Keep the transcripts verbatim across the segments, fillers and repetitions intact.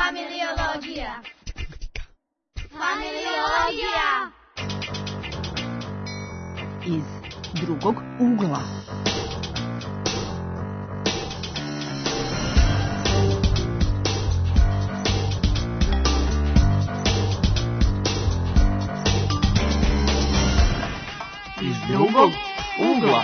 Familiologija. Familiologija. Iz drugog ugla. Iz drugog ugla.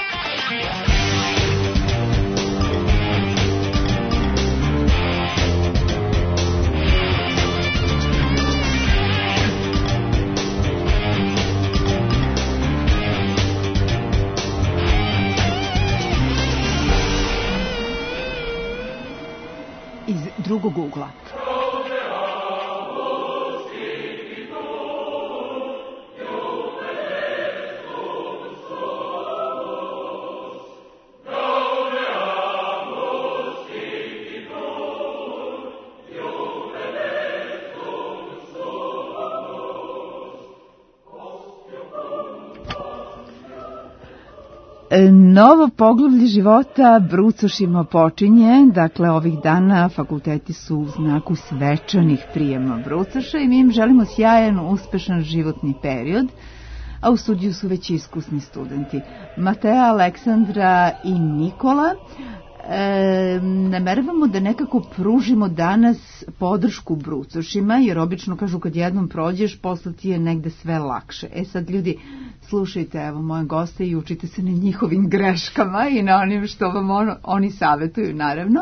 Iz drugog ugla. Novo poglavlje života brucošima počinje, dakle ovih dana fakulteti su u znaku svečanih prijema brucoša i mi im želimo sjajan, uspešan životni period, a u studiju su već iskusni studenti. Matea, Aleksandra i Nikola. E, nameravamo da nekako pružimo danas podršku brucošima, jer obično kažu kad jednom prođeš, posle ti je negde sve lakše. E sad ljudi, slušajte, evo moje goste i učite se na njihovim greškama i na onim što vam ono, oni savjetuju, naravno.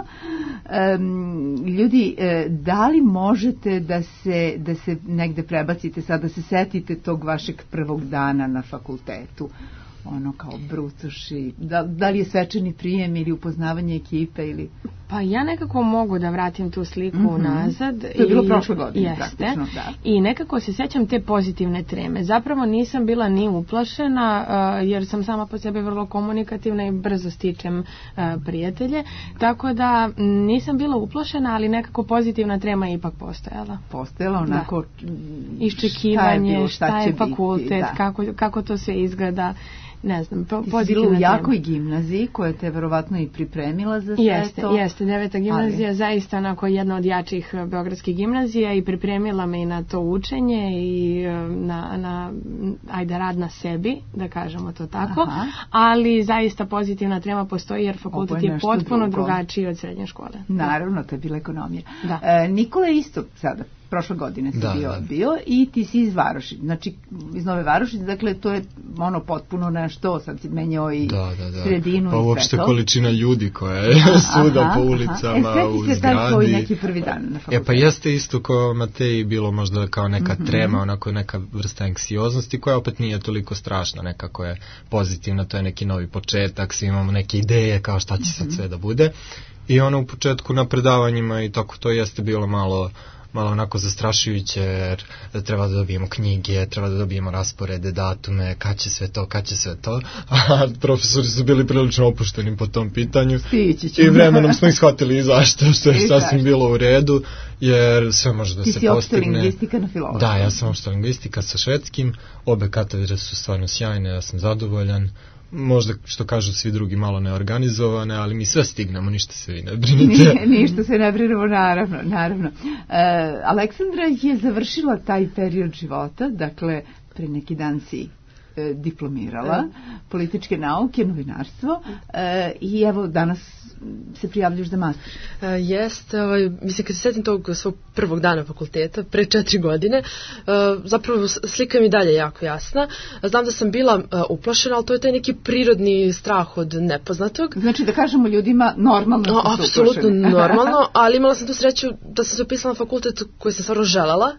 E, ljudi, e, da li možete da se, da se negde prebacite sad, da se setite tog vašeg prvog dana na fakultetu? Ono kao brucoši, da, da li je svečani prijem ili upoznavanje ekipe ili... Pa ja nekako mogu da vratim tu sliku mm-hmm. nazad. To je bilo i, prošle godine, jeste, praktično, da. I nekako se sjećam te pozitivne treme. Zapravo nisam bila ni uplašena, uh, jer sam sama po sebi vrlo komunikativna i brzo stičem uh, prijatelje. Tako da nisam bila uplašena, ali nekako pozitivna trema je ipak postojala. Postojala onako... Da. Iščekivanje, šta je, bilo, šta šta je fakultet, biti, kako, kako to sve izgleda. Ne znam, po, ti si bila u jakoj gimnaziji koja te verovatno i pripremila za sve jeste, to. Jeste, deveta gimnazija, ali... zaista onako jedna od jačih beogradskih gimnazija i pripremila me i na to učenje i na, na ajde, rad na sebi, da kažemo to tako, aha. Ali zaista pozitivna trema postoji jer fakultet je, je potpuno drugo. drugačiji od srednje škole. Naravno, to je bila ekonomija. Da. E, Nikola je isto sada prošle godine si da, bio, da. bio i ti si iz Varošice, znači iz Nove Varošice, dakle to je ono potpuno nešto, sad si menjao i da, da, da. sredinu pa i sve to. Pa uopšte količina ljudi koja je svuda aha, po ulicama, aha. E, u sve ti se taj tvoj zgradi. neki prvi dan na fakultetu. E pa jeste isto kao Mateji bilo možda kao neka mm-hmm. trema, onako neka vrsta anksioznosti koja opet nije toliko strašna, nekako je pozitivna, to je neki novi početak, svi imamo neke ideje kao šta će mm-hmm. sad sve da bude i ono u početku na predavanjima i tako to jeste bilo malo malo onako zastrašujuće jer treba da dobijemo knjige, treba da dobijemo rasporede, datume, kad će sve to, kad će sve to, a profesori su bili prilično opušteni po tom pitanju i vremenom smo ih shvatili i zašto, što je sasvim bilo u redu, jer sve može da ti se postigne. Ti si opšta lingvistika na filologiji. Da, ja sam opšta lingvistika sa švedskim, obe katedre su stvarno sjajne, ja sam zadovoljan. Možda, što kažu svi drugi, malo neorganizovane, ali mi sve stignemo, ništa se vi ne brinite. Ni, ništa se ne brinemo, naravno. naravno. E, Aleksandra je završila taj period života, dakle, pre neki dan si e, diplomirala, e. političke nauke, novinarstvo, e, i evo danas se prijavljaš za master. E, jeste, ovaj, mislim, kad se sjetim tog svog prvog dana fakulteta, pre četiri godine, e, zapravo slika mi dalje jako jasna. Znam da sam bila e, uplašena, ali to je taj neki prirodni strah od nepoznatog. Znači da kažemo ljudima normalno no, su apsolutno normalno, ali imala sam tu sreću da sam se upisala na fakultet koji sam stvarno želela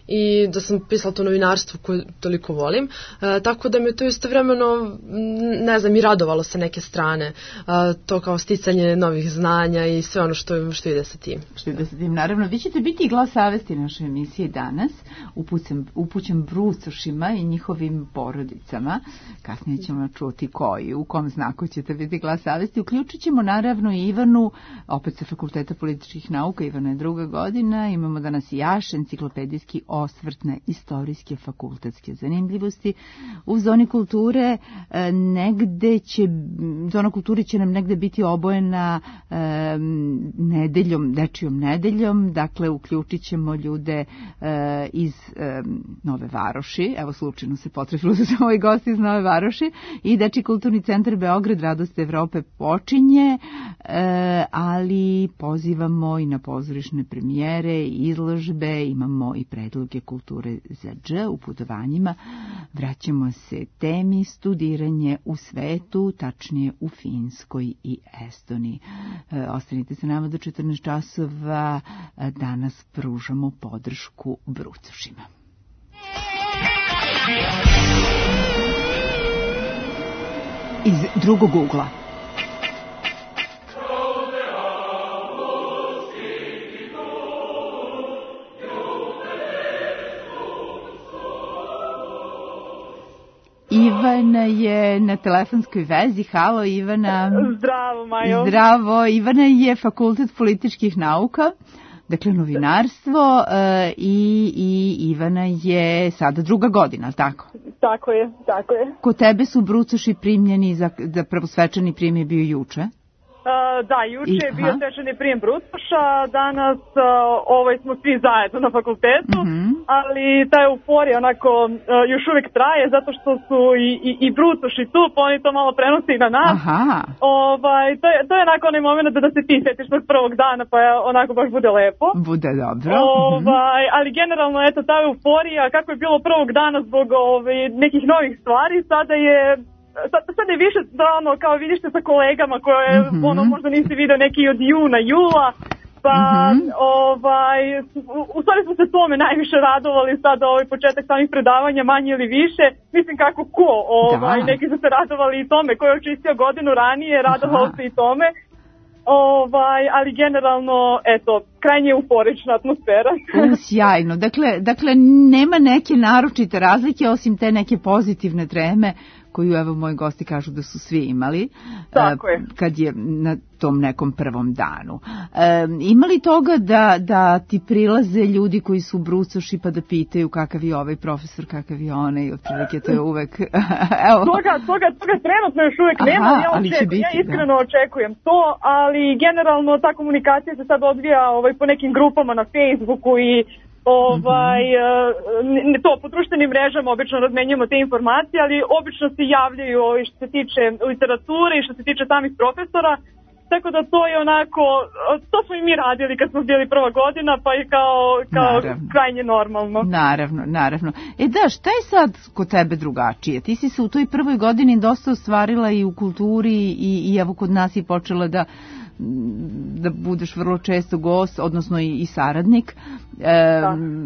i da sam pisala to novinarstvo koje toliko volim, e, tako da mi to istovremeno, ne znam, i radovalo sa neke strane, e, to kao sticanje novih znanja i sve ono što, što ide sa tim. Što ide sa tim, naravno. Vi ćete biti i glas savesti naše emisije danas, upućen, upućen brucošima i njihovim porodicama. Kasnije ćemo čuti koji, u kom znaku ćete biti glas savesti. Uključit ćemo naravno i Ivanu, opet sa Fakulteta političkih nauka, Ivana je druga godina, imamo danas i Jaš, enciklopedijski osvrt na istorijske fakultetske zanimljivosti. U zoni kulture negde će, zona kulture će nam negde biti obojena e, nedeljom, dečijom nedeljom, dakle uključit ćemo ljude e, iz e, Nove Varoši, evo slučajno se potrefilo da su moji gosti iz Nove Varoši, i Dečiji kulturni centar Beograd, Radost Evrope počinje, e, ali pozivamo i na pozorišne premijere, izložbe, imamo i predloge kulture za dž u putovanjima. Vraćamo se temi studiranje u svetu, tačnije u Finskoj i Estoniji. E, ostanite sa nama do četrnaest časova, danas pružamo podršku brucošima. Iz drugog ugla. Ivana je na telefonskoj vezi. Halo, Ivana. Zdravo, Majo. Zdravo. Ivana je Fakultet političkih nauka, dakle novinarstvo, i, i Ivana je sada druga godina, ali tako? Tako je, tako je. Kod tebe su brucoši primljeni, za, za prvosvečani prijem je bio juče? Uh, da, juče je bio svečani prijem brucoša, danas uh, ovaj smo svi zajedno na fakultetu, mm-hmm. ali ta euforija onako uh, još uvijek traje, zato što su i, i, i brucoši tu, pa oni to malo prenose i na nas. Aha. Ovaj, to, je, to je onako onaj moment da, da se ti setiš tog prvog dana, pa onako baš bude lepo. Bude dobro. Ovaj, mm-hmm. Ali generalno, eto, ta euforija, kako je bilo prvog dana zbog ovaj, nekih novih stvari, sada je... Sad, sad je više da ono, kao vidiš se sa kolegama koje mm-hmm. ono, možda nisi vidio neki od juna, jula, pa mm-hmm. ovaj, u, u stvari smo se tome najviše radovali sad ovaj početak samih predavanja, manje ili više, mislim kako ko, ovaj, neki su se radovali i tome, ko je očistio godinu ranije, radovao se i tome. Ovaj, ali generalno, eto, krajnje euforična atmosfera. U, sjajno. Dakle, dakle, nema neke naročite razlike osim te neke pozitivne treme koju, evo, moji gosti kažu da su svi imali. Tako je. Kad je na tom nekom prvom danu. E, ima li toga da, da ti prilaze ljudi koji su brucoši pa da pitaju kakav je ovaj profesor, kakav je onaj, otprilike to je uvek... Evo. Toga, toga, toga trenutno još uvek Aha, nema, ja, očekujem, biti, ja iskreno da. očekujem to, ali generalno ta komunikacija se sad odvija ovaj, po nekim grupama na Facebooku i ovaj, mm-hmm. to po društvenim mrežama obično razmenjujemo te informacije, ali obično se javljaju i što se tiče literature i što se tiče samih profesora, tako da to je onako, to smo i mi radili kad smo bili prva godina, pa je kao, kao krajnje normalno. Naravno, naravno. E da, šta je sad kod tebe drugačije? Ti si se u toj prvoj godini dosta ostvarila i u kulturi i, i evo kod nas i počela da da budeš vrlo često gost, odnosno i, i saradnik. E,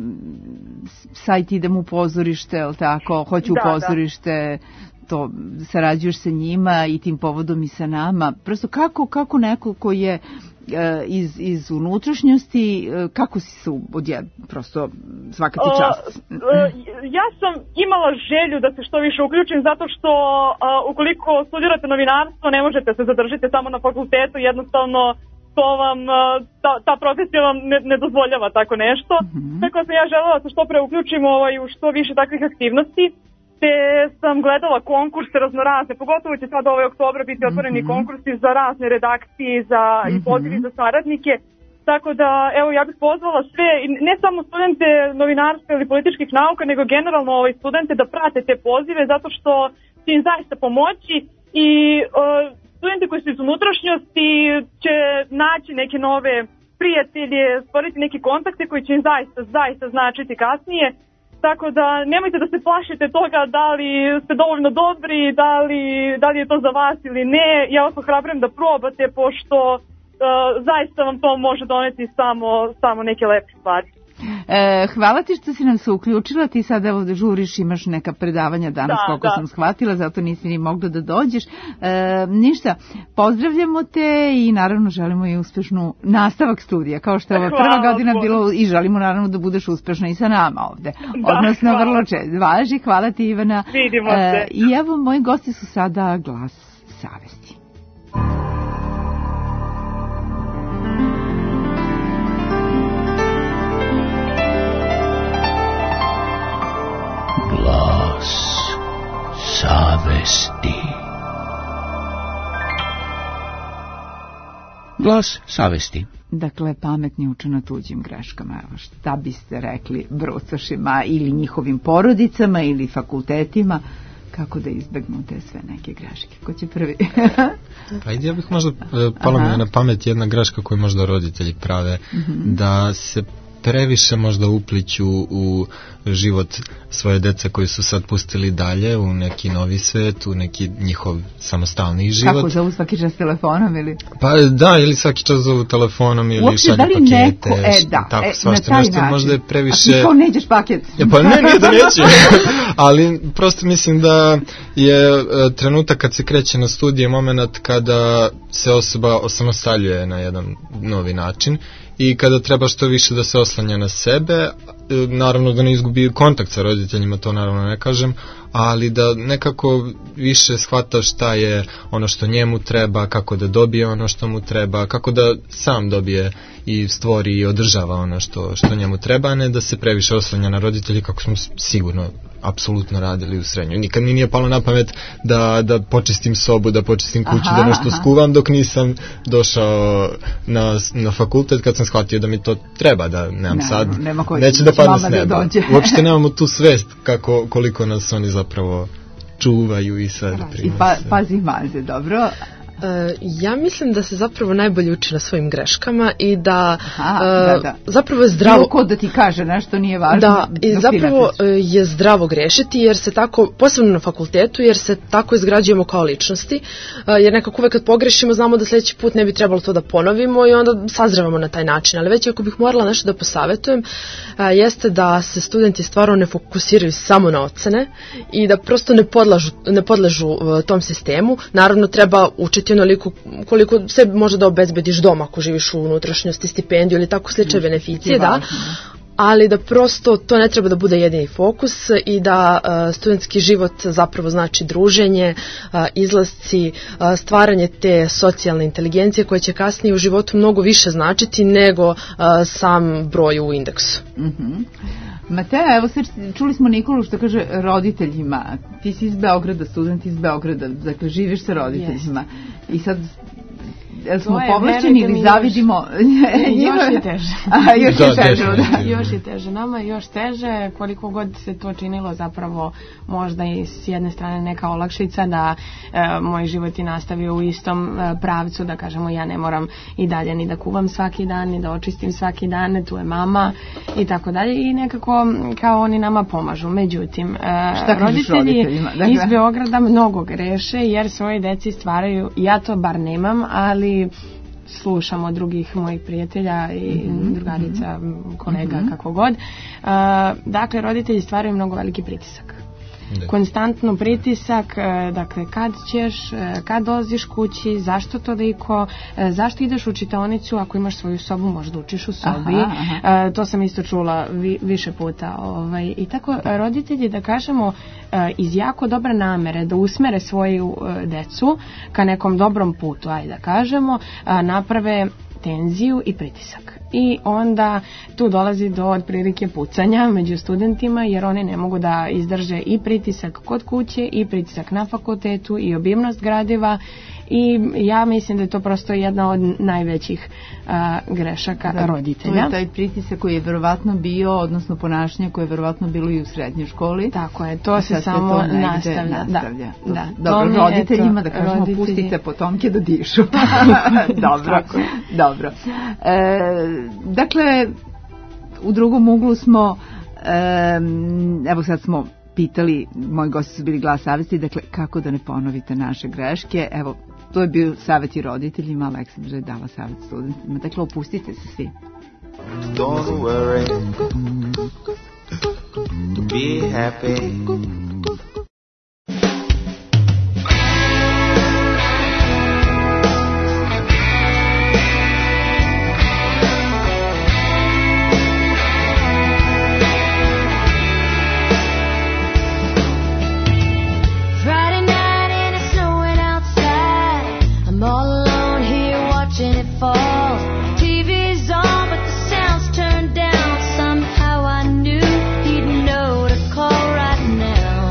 sajt idem u pozorište, ili tako, hoću da, u pozorište, da. To, sarađuješ sa njima i tim povodom i sa nama. Prosto kako, kako neko ko je e, iz, iz unutrašnjosti, e, kako si se odje, prosto svaka ti čast? Uh, uh, ja sam imala želju da se što više uključim, zato što uh, ukoliko studirate novinarstvo, ne možete se zadržiti samo na fakultetu, jednostavno to vam, ta, ta profesija vam ne, ne dozvoljava tako nešto. Mm-hmm. Tako sam ja želela da se što pre uključim ovaj, u što više takvih aktivnosti, te sam gledala konkurse raznorazne, pogotovo će sad ovaj oktobra biti otvoreni mm-hmm. konkursi za razne redakcije za, mm-hmm. i pozivi za saradnike. Tako da, evo, ja bih pozvala sve, ne samo studente novinarstva ili političkih nauka, nego generalno ovaj, studente da prate te pozive, zato što će im zaista pomoći i uh, studenti koji su iz unutrašnjosti će naći neke nove prijatelje, stvoriti neke kontakte koji će im zaista, zaista značiti kasnije. Tako da nemojte da se plašite toga da li ste dovoljno dobri, da li, da li je to za vas ili ne. Ja vas ohrabrujem da probate, pošto uh, zaista vam to može doneti samo, samo neke lepe stvari. E, hvala ti što si nam se uključila, ti sad evo da žuriš, imaš neka predavanja danas, da, koliko da. sam shvatila, zato nisi ni mogla da dođeš. E, ništa, pozdravljamo te i naravno želimo i uspešnu nastavak studija, kao što je ova prva godina bilo, i želimo naravno da budeš uspešna i sa nama ovde. Da, odnosno hvala. Vrlo često. Važi, hvala ti Ivana. Vidimo se. E, I evo, moji gosti su sada Glas savesti. Glas savesti. Dakle, pametni uče na tuđim greškama. Evo, šta biste rekli brucošima ili njihovim porodicama ili fakultetima, kako da izbegnu te sve neke greške? Ko će prvi? Pa ja bih možda, palo mi je na pamet jedna greška koju možda roditelji prave, mm-hmm. da se previše možda upliću u život svoje dece koji su sad pustili dalje u neki novi svet, u neki njihov samostalni život. Kako zovu svaki čas telefonom ili? Pa da, ili svaki čas zovu telefonom ili uopće, šalju da li pakete. Neko, e, da, tako, e, svašta, na taj nešto način. Možda je previše... A ti kao nećeš paket? Ja, pa ne, nije da neće. Ali prosto mislim da je e, trenutak kad se kreće na studije moment kada se osoba osamostaljuje na jedan novi način i kada treba što više da se oslanja na sebe, naravno da ne izgubi kontakt sa roditeljima, to naravno ne kažem, ali da nekako više shvata šta je ono što njemu treba, kako da dobije ono što mu treba, kako da sam dobije i stvori i održava ono što, što njemu treba, a ne da se previše oslanja na roditelji, kako smo sigurno apsolutno radili u srednjoj. Nikad mi nije palo na pamet da, da počistim sobu, da počistim kuću, aha, da nešto aha. skuvam dok nisam došao na, na fakultet, kad sam shvatio da mi to treba, da nemam ne, sad, nema koji, neće da padne s neba. Da uopšte nemamo tu svest kako, koliko nas oni zapravo čuvaju i sve. I pa, pazi maze, dobro. Uh, ja mislim da se zapravo najbolje uči na svojim greškama i da, aha, uh, da, da. zapravo je zdravo... Bilo ko da ti kaže nešto nije važno. Da, i zapravo uh, je zdravo grešiti jer se tako, posebno na fakultetu, jer se tako izgrađujemo kao ličnosti, uh, jer nekako uvek kad pogrešimo znamo da sljedeći put ne bi trebalo to da ponovimo i onda sazrevamo na taj način. Ali već ako bih morala nešto da posavetujem, uh, jeste da se studenti stvarno ne fokusiraju samo na ocene i da prosto ne podlažu, ne podležu uh, tom sistemu. Naravno treba učiti onoliko koliko se može da obezbediš doma ako živiš u unutrašnjosti, stipendiju ili tako slične beneficije, da, ali da prosto to ne treba da bude jedini fokus i da uh, studentski život zapravo znači druženje, uh, izlasci, uh, stvaranje te socijalne inteligencije koje će kasnije u životu mnogo više značiti nego uh, sam broj u indeksu. Mhm. Mateja, evo sad čuli smo Nikolu što kaže roditeljima. Ti si iz Beograda, student iz Beograda, dakle živiš sa roditeljima. Yes. I sad jel smo povlašćeni ili zavidimo? Još je teže. A, još da, je teže, da. Još je teže. Nama je još teže, koliko god se to činilo zapravo možda i s jedne strane neka olakšica da e, moj život je nastavio u istom e, pravcu, da kažemo ja ne moram i dalje ni da kuvam svaki dan, ni da očistim svaki dan, tu je mama i tako dalje i nekako kao oni nama pomažu. Međutim, e, roditelji dakle? iz Beograda mnogo greše jer svoje deci stvaraju, ja to bar nemam, ali slušam od drugih mojih prijatelja i mm-hmm. drugarica, kolega, mm-hmm. kako god. Uh, dakle, roditelji stvaraju mnogo veliki pritisak. De. Konstantno pritisak, uh, dakle, kad ćeš, uh, kad dolaziš kući, zašto toliko, uh, zašto ideš u čitaonicu, ako imaš svoju sobu, možda učiš u sobi. Aha, aha. Uh, to sam isto čula vi, više puta. Ovaj. I tako, uh, roditelji, da kažemo, uh, iz jako dobre namere da usmere svoju uh, decu ka nekom dobrom putu, ajde da kažemo, uh, naprave tenziju i pritisak. I onda tu dolazi do otprilike pucanja među studentima jer oni ne mogu da izdrže i pritisak kod kuće i pritisak na fakultetu i obimnost gradiva i ja mislim da je to prosto jedna od najvećih uh, grešaka da, roditelja. To je taj pritisak koji je verovatno bio, odnosno ponašanje koje je verovatno bilo i u srednjoj školi. Tako je, to se samo to nastavlja. nastavlja. Da, da. Dobro, roditeljima da kažemo roditelji... pustite potomke da dišu. Dobro, dobro. E, dakle, u drugom uglu smo, e, evo sad smo pitali, moji gosti su bili Glas savesti, dakle, kako da ne ponovite naše greške. Evo, to je bio savjet i roditeljima, Aleksandra je dala savjet studentima. Dakle, opustite se svi. Don't worry, be happy. Now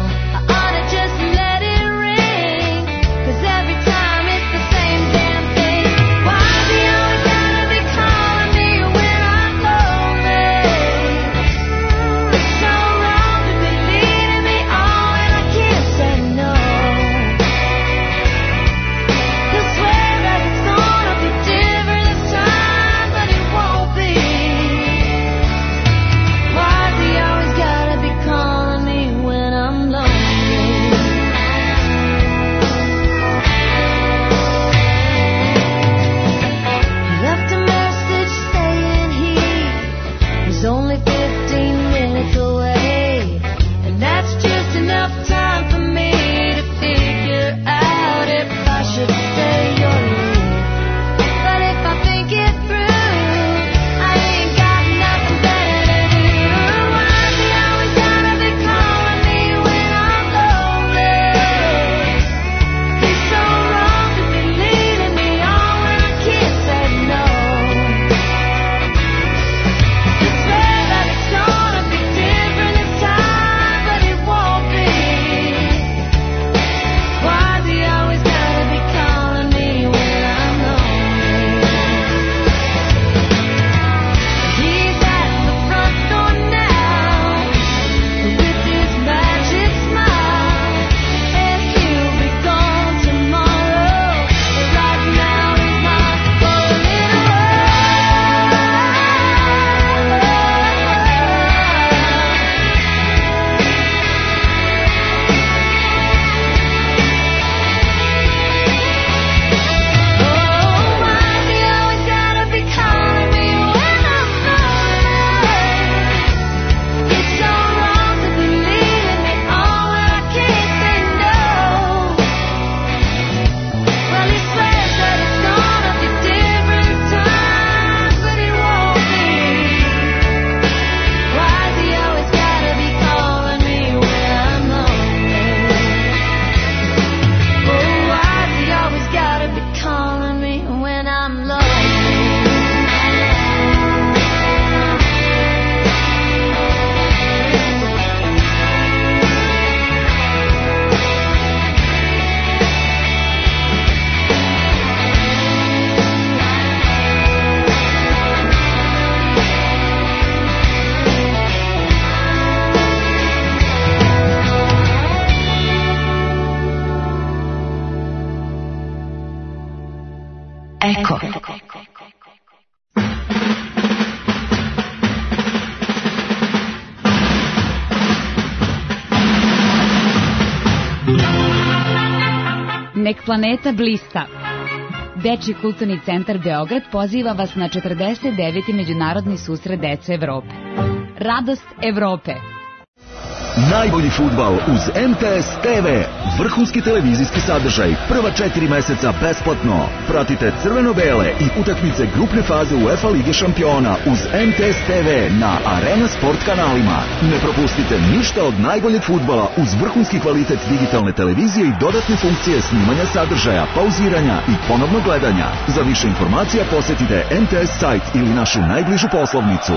Nek planeta blista. Dečji kulturni centar Beograd poziva vas na četrdeset deveti Međunarodni susret dece Evrope. Radost Evrope. Najbolji fudbal uz M T S T V. Vrhunski televizijski sadržaj. Prva četiri meseca besplatno. Pratite crveno-bele i utakmice grupne faze UEFA Lige šampiona uz M T S T V na Arena Sport kanalima. Ne propustite ništa od najboljeg fudbala uz vrhunski kvalitet digitalne televizije i dodatne funkcije snimanja sadržaja, pauziranja i ponovnog gledanja. Za više informacija posetite M T S sajt ili našu najbližu poslovnicu.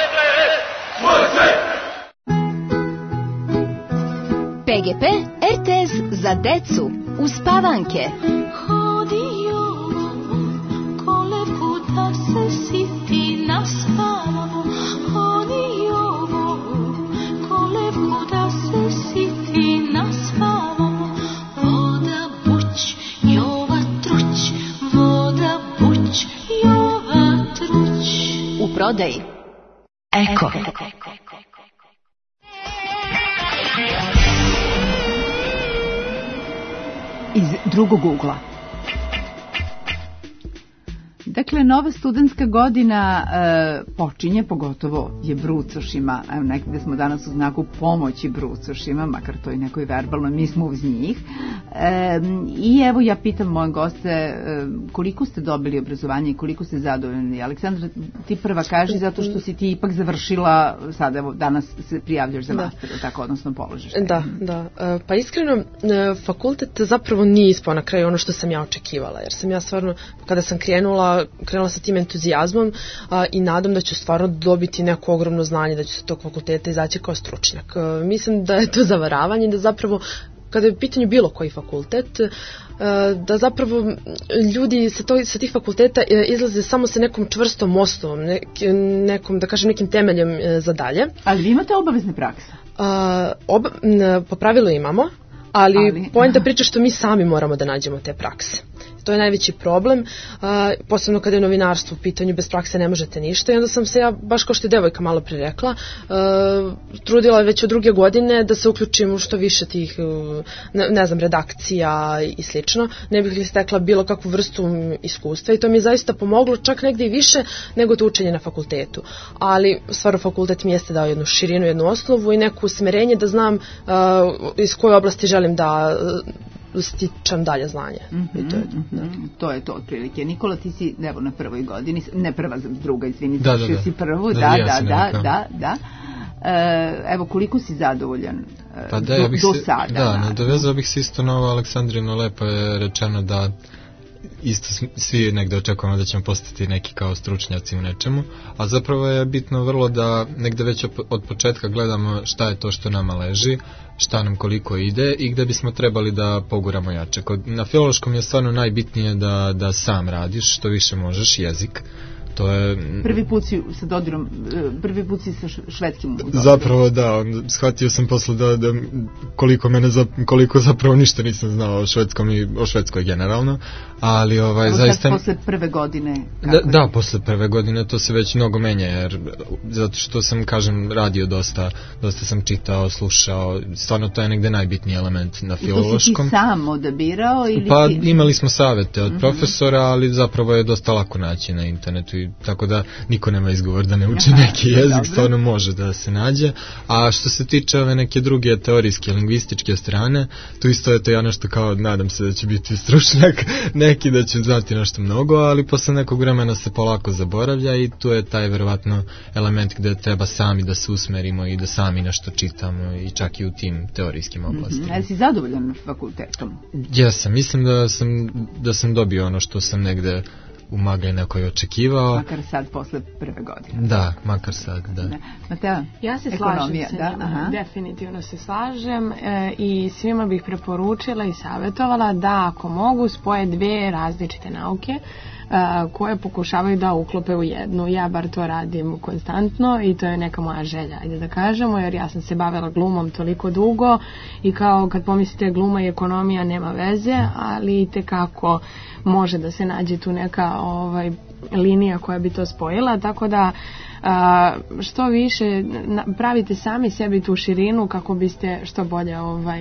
P G P R T S za decu uspavanke. Hodio kolevku da se siti naspavamo. Hodio kolevku da se siti naspavamo. Voda buć, Jova truć, voda buć, Jova truć. U prodaji Eko. Iz drugog ugla. Dakle, nova studentska godina e, počinje, pogotovo je brucošima, evo nekde smo danas u znaku pomoći brucošima, makar to i nekoj verbalno, mi smo uz njih. E, I evo ja pitam moje goste e, koliko ste dobili obrazovanje i koliko ste zadovoljni. Aleksandra, ti prva kaži zato što si ti ipak završila, sad evo danas se prijavljaš za master, da. Tako, odnosno položaš. Da, da. E, pa iskreno, e, fakultet zapravo nije ispao na kraju ono što sam ja očekivala, jer sam ja stvarno, kada sam krenula, krenula sa tim entuzijazmom a, i nadam da ću stvarno dobiti neko ogromno znanje, da ću sa tog fakulteta izaći kao stručnjak. A, mislim da je to zavaravanje, da zapravo kada je u pitanju bilo koji fakultet, da zapravo ljudi sa, to, sa tih fakulteta izlaze samo sa nekom čvrstom osnovom, nekom, da kažem, nekim temeljem za dalje. Ali vi imate obavezne prakse? A, oba, po pravilu imamo, ali, ali poenta priča što mi sami moramo da nađemo te prakse. To je najveći problem, uh, posebno kada je novinarstvo u pitanju, bez prakse ne možete ništa i onda sam se ja, baš kao što je devojka malo pre rekla, uh, trudila već od druge godine da se uključim u što više tih, uh, ne, ne znam, redakcija i slično, ne bih li stekla bilo kakvu vrstu iskustva i to mi je zaista pomoglo čak negdje i više nego to učenje na fakultetu. Ali stvarno fakultet mi jeste dao jednu širinu, jednu osnovu i neku usmerenje da znam uh, iz koje oblasti želim da uh, stičam dalje znanje. Mm-hmm, I to je to. Mm-hmm. Da. To je to otprilike. Nikola, ti si evo na prvoj godini, ne prva, druga, izvini, da, da, da. si prvu, da, da, da, da, da, da. E, evo, koliko si zadovoljan pa da, do, ja bih do se, sada? Da, nadovezao bih se isto na ovo Aleksandrino, lepo je rečeno da isto svi negde očekujemo da ćemo postati neki kao stručnjaci u nečemu, a zapravo je bitno vrlo da negde već od početka gledamo šta je to što nama leži, šta nam koliko ide i gde bismo trebali da poguramo jače. Kod, na filološkom je stvarno najbitnije da, da sam radiš, što više možeš, jezik. To je... Prvi put si sa dodirom, prvi put si sa švedskim dodirom. Zapravo da, on, shvatio sam posle da, da koliko mene za, koliko zapravo ništa nisam znao o švedskom i o Švedskoj generalno, ali ovaj Evo zaista posle prve godine. Da, da, posle prve godine to se već mnogo menja, jer zato što sam, kažem, radio dosta, dosta sam čitao, slušao, stvarno to je negde najbitniji element na filološkom. To si ti sam odabirao ili pa ti... imali smo savete od mm-hmm. profesora, ali zapravo je dosta lako naći na internetu i tako da niko nema izgovor da ne uči neki jezik, stvarno može da se nađe. A što se tiče ove neke druge teorijske, lingvističke strane, tu isto je to ja nešto kao, nadam se da će biti stručnjak, neki da će znati nešto mnogo, ali posle nekog vremena se polako zaboravlja i tu je taj verovatno element gde treba sami da se usmerimo i da sami nešto čitamo i čak i u tim teorijskim oblastima. Mm-hmm. Jesi zadovoljan fakultetom? Jesam, mislim da sam, da sam dobio ono što sam negde u magli nekoj očekivao. Makar sad posle prve godine. Da, makar sad, da. da. Mateo, ja se ekonomija, slažem sa njima, definitivno se slažem e, i svima bih preporučila i savjetovala da ako mogu spoje dve različite nauke koje pokušavaju da uklope u jednu. Ja bar to radim konstantno i to je neka moja želja, ajde da kažemo, jer ja sam se bavila glumom toliko dugo i kao kad pomislite gluma i ekonomija nema veze, ali itekako može da se nađe tu neka ovaj, linija koja bi to spojila, tako da a, što više pravite sami sebi tu širinu kako biste što bolje ovaj,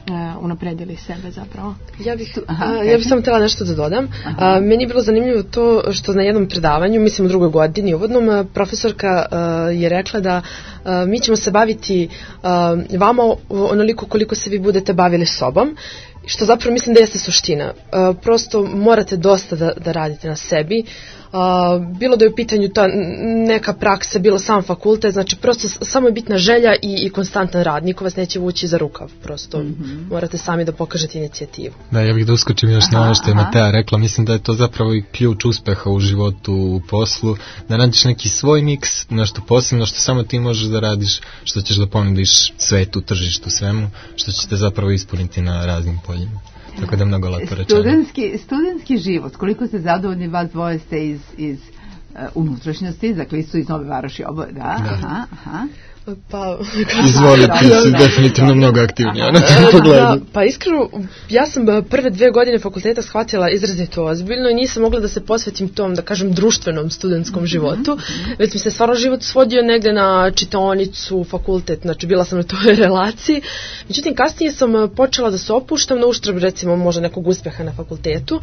unapredili sebe zapravo. Ja bih, Aha, a, ja bih samo htjela nešto da dodam. A, meni je bilo zanimljivo to što na jednom predavanju, mislim u drugoj godini uvodnom, profesorka a, je rekla da a, mi ćemo se baviti a, vama onoliko koliko se vi budete bavili sobom, što zapravo mislim da jeste suština. A, prosto morate dosta da, da radite na sebi. Uh, bilo da je u pitanju ta neka praksa, bilo sam fakultet, znači prosto samo je bitna želja i, i konstantan rad, niko vas neće vući za rukav, prosto mm-hmm. morate sami da pokažete inicijativu. Da, ja bih da uskočim još aha, na ovo što je Matea rekla, mislim da je to zapravo i ključ uspeha u životu, u poslu, da nađeš neki svoj miks, nešto posebno što samo ti možeš da radiš, što ćeš da ponudiš svetu, tržištu, svemu, što će te zapravo ispuniti na raznim poljima. Tako da je mnogo lepo rečeno. Studentski, studentski život, koliko ste zadovoljni, vas dvoje ste iz, iz uh, unutrašnjosti, dakle su iz Nove Varoši oboje, da? Da. Aha, aha. Pa, izvoli, ti si definitivno mnogo aktivnija na tom pogledu. Da, pa iskreno, ja sam prve dve godine fakulteta shvatila izrazito ozbiljno i nisam mogla da se posvetim tom, da kažem, društvenom studentskom životu, mm-hmm. već mi se stvarno život svodio negde na čitaonicu, fakultet, znači bila sam na toj relaciji. Međutim, kasnije sam počela da se opuštam na uštrb, recimo, možda nekog uspeha na fakultetu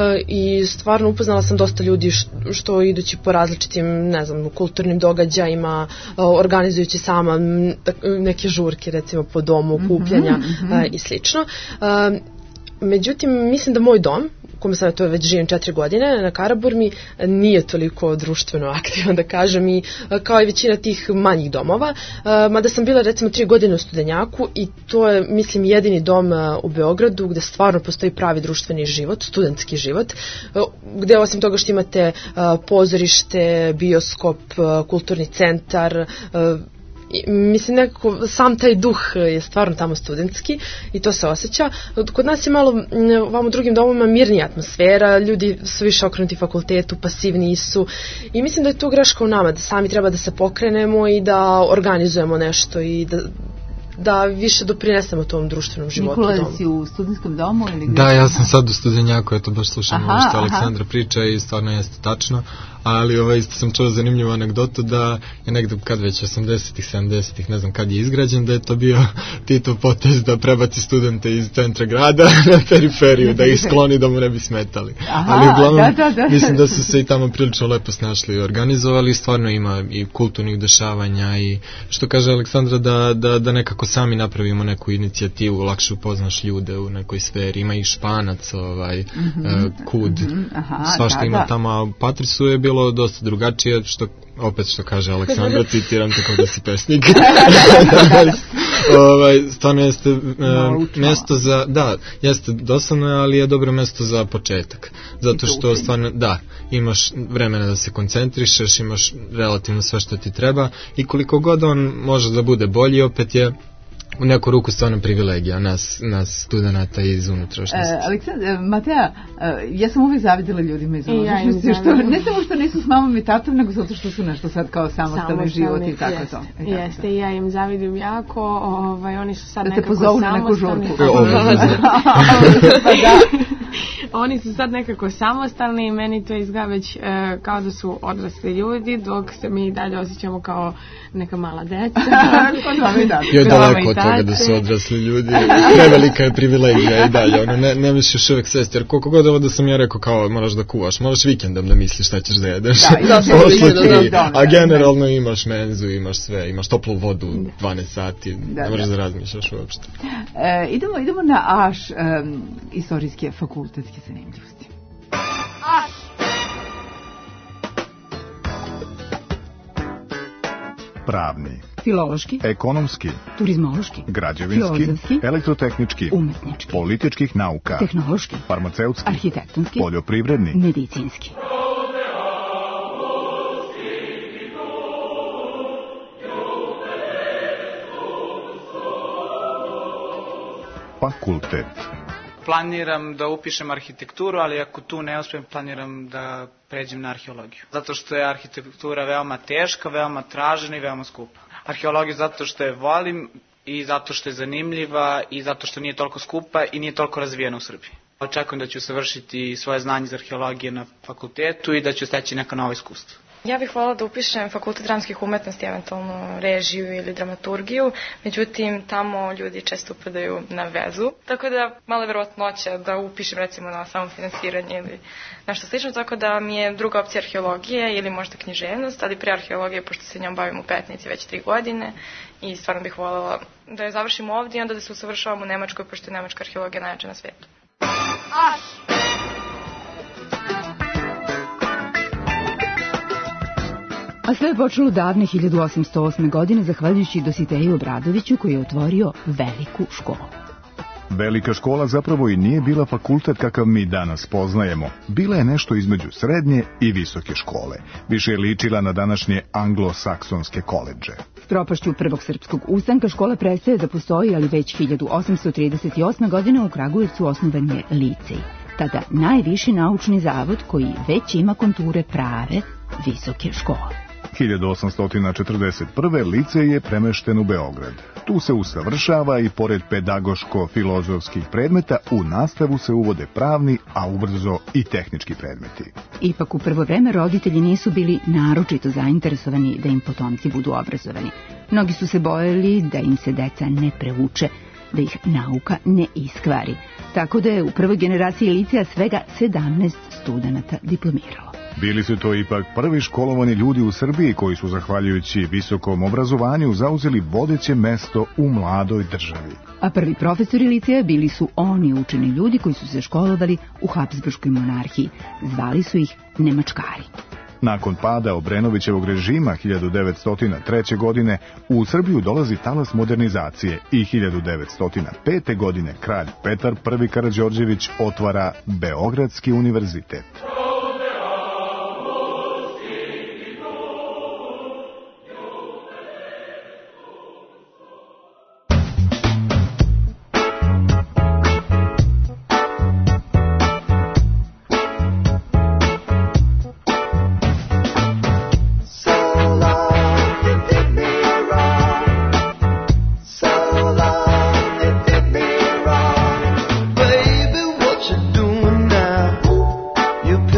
i stvarno upoznala sam dosta ljudi što idući po različitim, ne znam, kulturnim događajima, organizujući sama neke žurke recimo po domu, okupljanja mm-hmm. uh, i slično. Uh, međutim, mislim da moj dom, u kome sam to već živim četiri godine, na Karaburmi, nije toliko društveno aktivan, da kažem, i kao i većina tih manjih domova, uh, mada sam bila recimo tri godine u Studenjaku i to je, mislim, jedini dom uh, u Beogradu gde stvarno postoji pravi društveni život, studentski život, uh, gde osim toga što imate uh, pozorište, bioskop, uh, kulturni centar, uh, I, mislim nekako sam taj duh je stvarno tamo studentski i to se osjeća. Kod nas je malo vam u drugim domovima mirnija atmosfera, ljudi su više okrenuti fakultetu, pasivni su i mislim da je tu greška u nama, da sami treba da se pokrenemo i da organizujemo nešto i da da više doprinesemo tom društvenom životu. Nikola, si u studentskom domu? Ili da, ja sam sad u Studenjaku, eto baš slušam ovo što Aleksandra priča i stvarno jeste tačno, ali ovaj, isto sam čuo zanimljivu anegdotu da je negde kad već osamdesetih, sedamdesetih, ne znam kad je izgrađen, da je to bio Titov potez da prebaci studente iz centra grada na periferiju, da ih skloni da mu ne bi smetali. Aha, ali uglavnom, da, da, da. mislim da su se i tamo prilično lepo snašli i organizovali, stvarno ima i kulturnih dešavanja i što kaže Aleksandra da, da, da nekako sami napravimo neku inicijativu, lakše upoznaš ljude u nekoj sferi, ima i Španac, ovaj, mm-hmm, uh, Kud, mm-hmm, aha, svašta da, ima da. tamo, a Patrisu je bilo dosta drugačije, što opet što kaže Aleksandra, citiram tako da si pesnik. ovaj, stvarno jeste uh, mesto za, da, jeste dosadno, ali je dobro mesto za početak. Zato što stvarno, da, imaš vremena da se koncentrišeš, imaš relativno sve što ti treba i koliko god on može da bude bolji, opet je u neku ruku stvarno privilegija nas, nas studenata iz unutrašnjosti. E, Aleksandra, Matea, ja sam uvijek zavidjela ljudima iz unutrašnjosti, ja što ne samo što nisu s mamom i tatom, nego zato što su nešto sad kao samostalni život i tako jest, to. I jeste, i ja im zavidim jako, ovaj, oni su sad da nekako samostalni. Da te pozovu na neku žurku. Oni su sad nekako samostalni i meni to izgleda već e, kao da su odrasli ljudi, dok se mi dalje osjećamo kao neka mala deca. Jo, daleko od toga da su odrasli ljudi. Prevelika je privilegija i dalje. Ono, ne, ne misliš uvek sesti, jer koliko god ovo da sam ja rekao kao moraš da kuvaš, moraš vikendom da misliš šta ćeš da jedeš. Da, da, da, da, a generalno imaš menzu, imaš sve, imaš toplu vodu dvanaest sati, da, ne možeš da, da razmišljaš uopšte. E, idemo, idemo na Aš, um, istorijske fakultetske zanimljivosti. Aš! Pravni, filološki, ekonomski, turizmološki, građevinski, filozofski, elektrotehnički, umetnički, političkih nauka, tehnološki, farmaceutski, arhitektonski, poljoprivredni, medicinski. Fakultet. Planiram da upišem arhitekturu, ali ako tu ne uspijem, planiram da pređem na arheologiju. Zato što je arhitektura veoma teška, veoma tražena i veoma skupa. Arheologiju zato što je volim i zato što je zanimljiva i zato što nije toliko skupa i nije toliko razvijena u Srbiji. Očekujem da ću savršiti svoje znanje iz arheologije na fakultetu i da ću steći neka nova iskustva. Ja bih voljela da upišem fakultet dramskih umetnosti, eventualno režiju ili dramaturgiju, međutim tamo ljudi često upadaju na vezu, tako da mala verovatnoća da upišem recimo na samofinansiranje ili nešto slično, tako da mi je druga opcija arheologije ili možda književnost, ali pre arheologije, pošto se njom bavim u Petnici već tri godine i stvarno bih voljela da je završim ovdje i onda da se usavršavam u Nemačkoj, pošto je nemačka arheologija najjača na svijetu. Aš! A sve je počelo davne hiljadu osamsto osme. godine zahvaljujući Dositeju Obradoviću koji je otvorio veliku školu. Velika škola zapravo i nije bila fakultet kakav mi danas poznajemo. Bila je nešto između srednje i visoke škole. Više je ličila na današnje anglosaksonske koledže. S propašću prvog srpskog ustanka škola prestaje da postoji, ali već hiljadu osamsto trideset osme. godine u Kragujevcu osnovan je licej. Tada najviši naučni zavod koji već ima konture prave visoke škole. hiljadu osamsto četrdeset prve. licej je premešten u Beograd. Tu se usavršava i pored pedagoško-filozofskih predmeta u nastavu se uvode pravni, a ubrzo i tehnički predmeti. Ipak u prvo vreme roditelji nisu bili naročito zainteresovani da im potomci budu obrazovani. Mnogi su se bojali da im se deca ne preuče, da ih nauka ne iskvari. Tako da je u prvoj generaciji liceja svega sedamnaest studenata diplomiralo. Bili su to ipak prvi školovani ljudi u Srbiji koji su, zahvaljujući visokom obrazovanju, zauzeli vodeće mesto u mladoj državi. A prvi profesori liceja bili su oni učeni ljudi koji su se školovali u Habsburškoj monarhiji. Zvali su ih Nemačkari. Nakon pada Obrenovićevog režima hiljadu devetsto treće. godine u Srbiju dolazi talas modernizacije i hiljadu devetsto pete. godine kralj Petar prvi Karađorđević otvara Beogradski univerzitet. You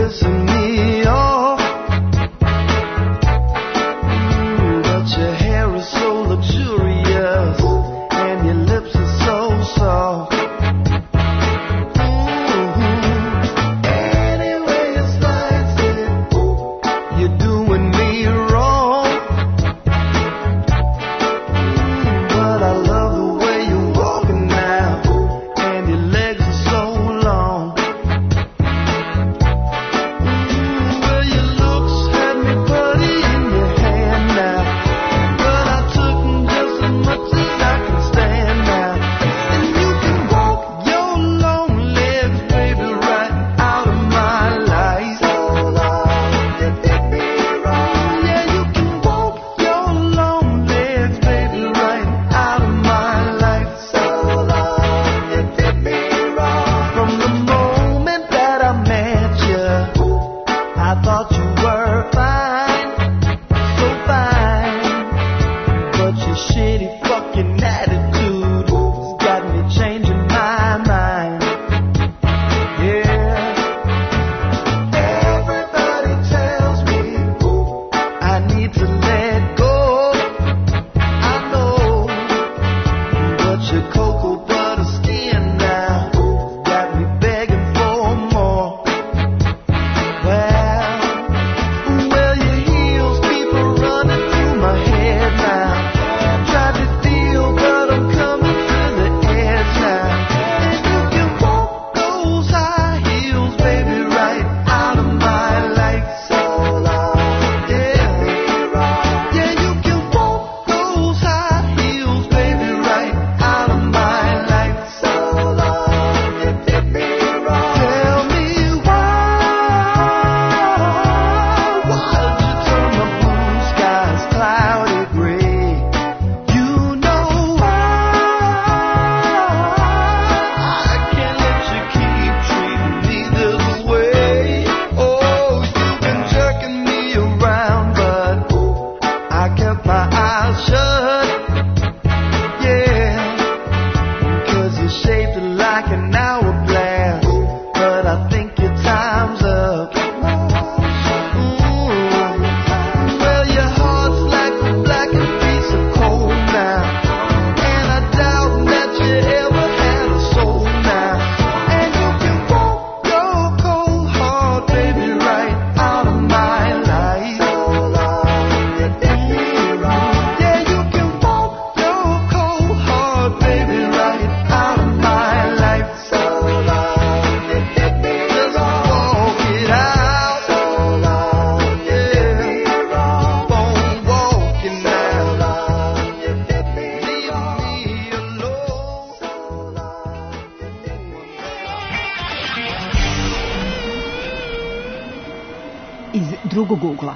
drugog ugla.